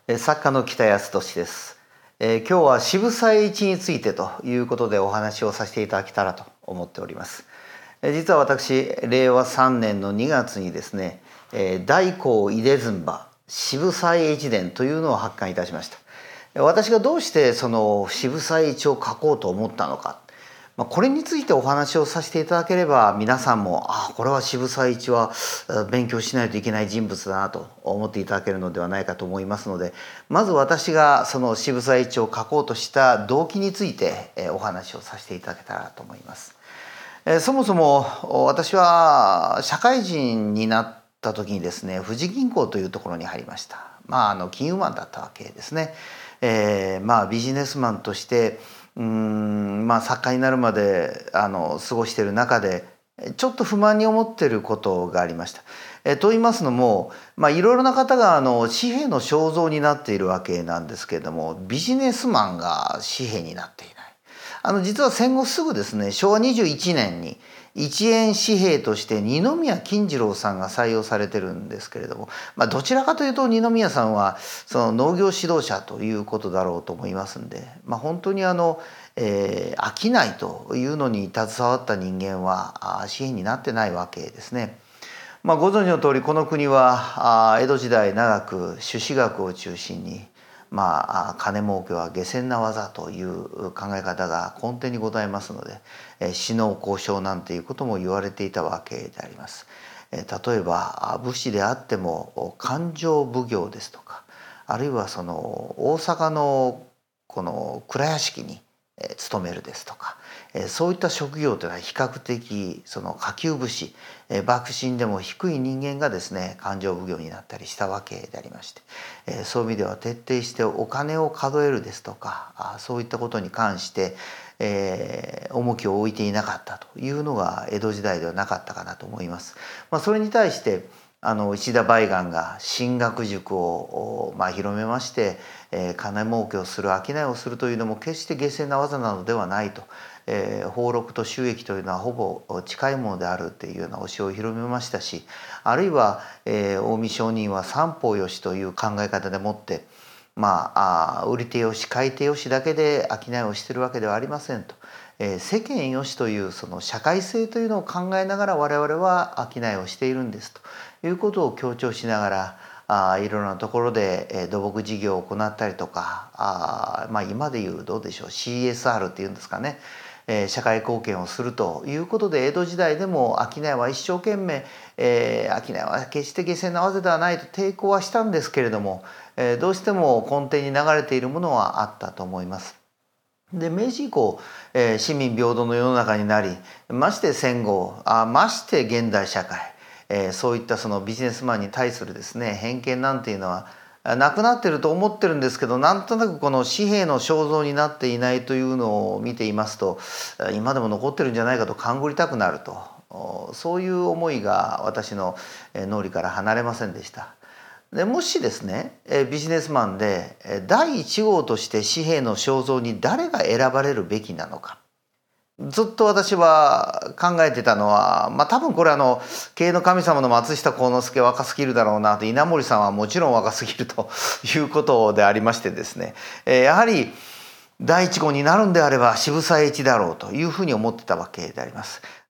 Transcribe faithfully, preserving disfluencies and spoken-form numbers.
え作家の北安俊です。えー今日は渋沢栄一についてということでお話をさせていただけたらと思っております。えー実は私れいわさんねんのにがつにですね、えー大公出馬渋沢栄一伝というのを発刊いたしました。私がどうしてその渋沢栄一を書こうと思ったのか、まあ、これについてお話をさせていただければ皆さんもああこれは渋沢栄一は勉強しないといけない人物だなと思っていただけるのではないかと思いますので、まず私がその渋沢栄一を書こうとした動機についてお話をさせていただけたらと思います。そもそも私は社会人になった時にですね、富士銀行というところに入りました。まああの金融マンだったわけですね。えー、まあビジネスマンとしてうーんまあ作家になるまであの過ごしている中でちょっと不満に思っていることがありました。えと言いますのも、まあ、いろいろな方があの紙幣の肖像になっているわけなんですけれども、ビジネスマンが紙幣になっていない。あの実は戦後すぐですね、しょうわにじゅういちねんにいちえん紙幣として二宮金次郎さんが採用されてるんですけれども、まあ、どちらかというと二宮さんはその農業指導者ということだろうと思いますんで、まあ、本当にあの、えー、商いというのに携わった人間は紙幣になってないわけですね。まあ、ご存知の通りこの国は江戸時代長く朱子学を中心に、まあ、金儲けは下賤な技という考え方が根底にございますので、私農交渉なんていうことも言われていたわけであります。例えば武士であっても勘定奉行ですとか、あるいはその大阪のこの蔵屋敷に勤めるですとか、そういった職業というのは比較的その下級武士、幕臣でも低い人間がですね勘定奉行になったりしたわけでありまして、そういう意味では徹底してお金を数えるですとか、そういったことに関して、えー、重きを置いていなかったというのが江戸時代ではなかったかなと思います。まあ、それに対してあの石田梅岩が進学塾を、まあ、広めまして、えー、金儲けをする商いをするというのも決して下賤な技なのではないと、えー、俸禄と収益というのはほぼ近いものであるというような教えを広めましたし、あるいは、えー、近江商人は三方よしという考え方でもってまあ、あ売り手よし買い手よしだけで商いをしているわけではありませんと、えー、世間よしというその社会性というのを考えながら我々は商いをしているんですということを強調しながら、あいろいろなところで、えー、土木事業を行ったりとか、あ、まあ、今でいうどうでしょう シーエスアール っていうんですかね、えー、社会貢献をするということで江戸時代でも商いは一生懸命、えー、商いは決して下賤な技ではないと抵抗はしたんですけれども、えー、どうしても根底に流れているものはあったと思います。で明治以降、えー、市民平等の世の中になり、まして戦後あまして現代社会、えー、そういったそのビジネスマンに対するですね偏見なんていうのはなくなってると思ってるんですけど、なんとなくこの紙幣の肖像になっていないというのを見ていますと、今でも残ってるんじゃないかと勘ぐりたくなると、そういう思いが私の脳裏から離れませんでした。でもしですねビジネスマンでだいいち号として紙幣の肖像に誰が選ばれるべきなのか、ずっと私は考えてたのは、まあ多分これあの経営の神様の松下幸之助若すぎるだろうなと、稲盛さんはもちろん若すぎるということでありましてですね、やはりだいいち号になるんであれば渋沢栄一だろうというふうに思ってたわけであります。